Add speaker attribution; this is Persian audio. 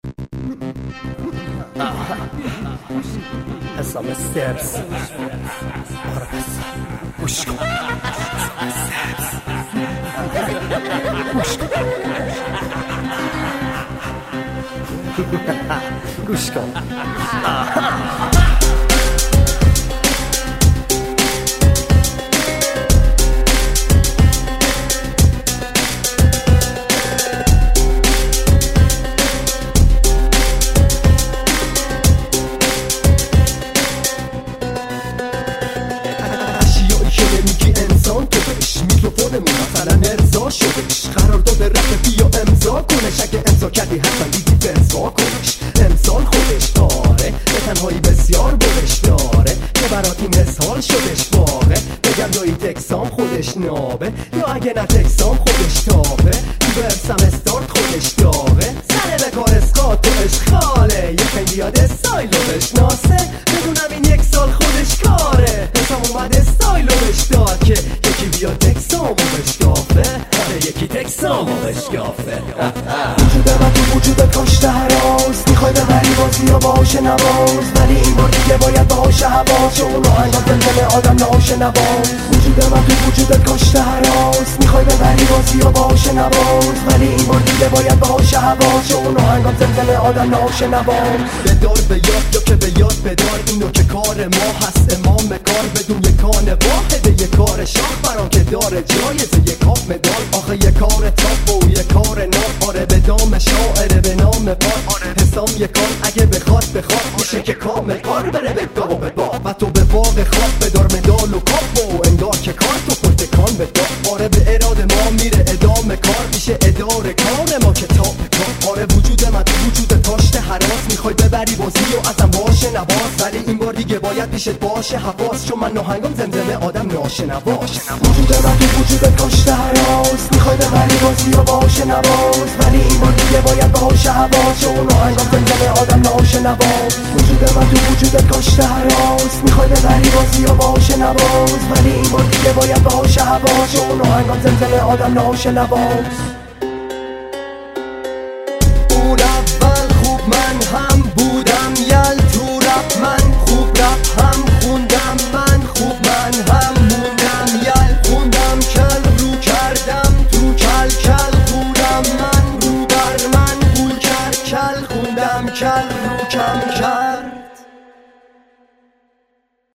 Speaker 1: حسام سبز گوش کن گوش کن
Speaker 2: میکروفونمون مثلا ارضا شدش قرار داده رفت بیا امضا کنش اگه امضا کردی حتما دیدی فرضا کنش امسال خودش داره به تنهایی بسیار برش داره که براتی مثال شدش واقع بگم دایی تکسام خودش نابه یا اگه نه تکسام خودش تابه تو برسم استارت خودش داغه سر به کار اسقاط و اشخاله یه خیلی یاد استایل رو بشناسه بدونم این یک سال خودش کاره حسام اومد استایل رو بشداد که یکی بیا تکسامو بشکافه یکی تکسامو بشکافه وجود من تو وجودت کاشته هراز میخوای ببری بازی یا باشه نواز ولی این بار دیگه باید باشه هواز چون آهنگا دلدل آدم ناشه نواز وجود من تو وجودت کاشته هراز میخوای ببری بازی یا باشه نواز ولی این بار دیگه باید باشه هواز چون آهنگا دلدل آدم ناشه نواز بدار به یاد یا که به یاد بدار اینو که کار ما هست امام کار بدون یک کان واحده یک کار شاخ برام که داره جایزه یک کاف مدال آخه یک کار تاپ و یک کار نام آره به دام شاعره به نام پار حسام یک کار اگه بخواد میشه که کامل کار بره به دام و به باق و تو به باغ خواب بدار مدال و کاپ و اندار که کار تو پرتکان به دام آره به اراده ما میره ادامه کار میشه اداره کار ما کتاب کار آره وجود من تو وجود کاشته هراس میخوای ببری بازی و ازم باشه نواز ولی این بار دیگه باید پیشت باشه حواس چون من ناهنگام زمزمه آدم ناشنواش وجود من تو وجودت کاشته هراس میخوای ببری بازی و باشه نواز ولی این بار دیگه باید باشه هواس چون آهنگام زمزمه آدم ناشنواش وجود من تو وجودت کاشته هراس میخوای ببری بازی و باشه نواز ولی این بار دیگه باید باشه هواس چون آهنگام زمزمه آدم ناشنواش